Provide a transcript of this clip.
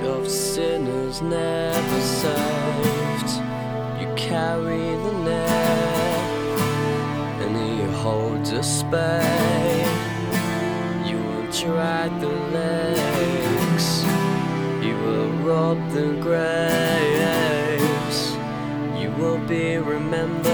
of sinners never saved. You carry the net, and he holds a spade. You will drag the legs, you will rob the graves. You will be remembered